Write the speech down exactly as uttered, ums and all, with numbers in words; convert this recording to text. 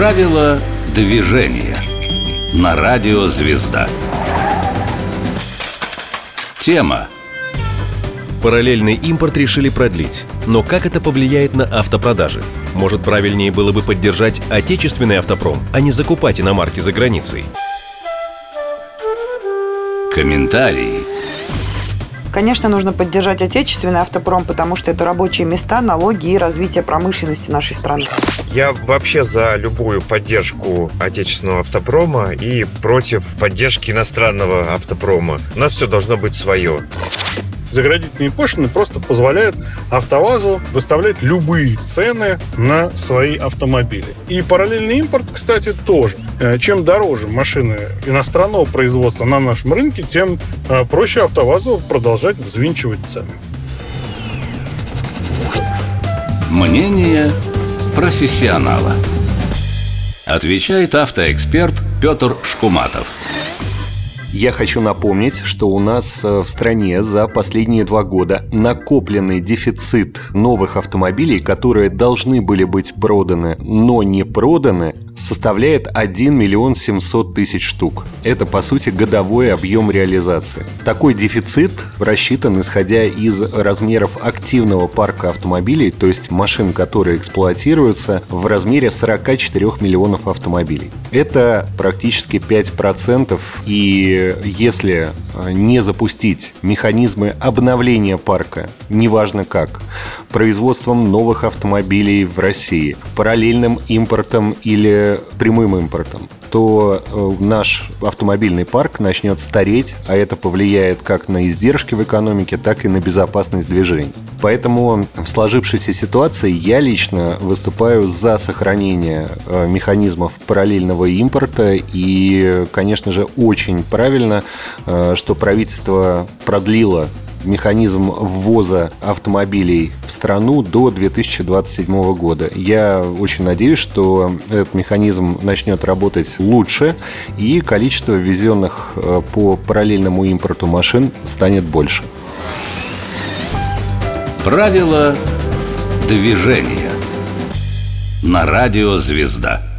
Правила движения на радио «Звезда». Тема. Параллельный импорт решили продлить. Но как это повлияет на автопродажи? Может, правильнее было бы поддержать отечественный автопром, а не закупать иномарки за границей? Комментарии. Конечно, нужно поддержать отечественный автопром, потому что это рабочие места, налоги и развитие промышленности нашей страны. Я вообще за любую поддержку отечественного автопрома и против поддержки иностранного автопрома. У нас все должно быть свое. Заградительные пошлины просто позволяют АвтоВАЗу выставлять любые цены на свои автомобили. И параллельный импорт, кстати, тоже. Чем дороже машины иностранного производства на нашем рынке, тем проще АвтоВАЗу продолжать взвинчивать цены. Мнение профессионала. Отвечает автоэксперт Петр Шкуматов. Я хочу напомнить, что у нас в стране за последние два года накопленный дефицит новых автомобилей, которые должны были быть проданы, но не проданы, составляет один миллион семьсот тысяч штук. Это, по сути, годовой объем реализации. Такой дефицит рассчитан, исходя из размеров активного парка автомобилей, то есть машин, которые эксплуатируются, в размере сорок четыре миллионов автомобилей. Это практически пять процентов, и если не запустить механизмы обновления парка, неважно как, производством новых автомобилей в России, параллельным импортом или прямым импортом, то наш автомобильный парк начнет стареть, а это повлияет как на издержки в экономике, так и на безопасность движений. Поэтому в сложившейся ситуации я лично выступаю за сохранение механизмов параллельного импорта. И, конечно же, очень правильно, что правительство продлило механизм ввоза автомобилей в страну до две тысячи двадцать седьмого года. Я очень надеюсь, что этот механизм начнет работать лучше, и количество ввезенных по параллельному импорту машин станет больше. Правила движения на радио «Звезда».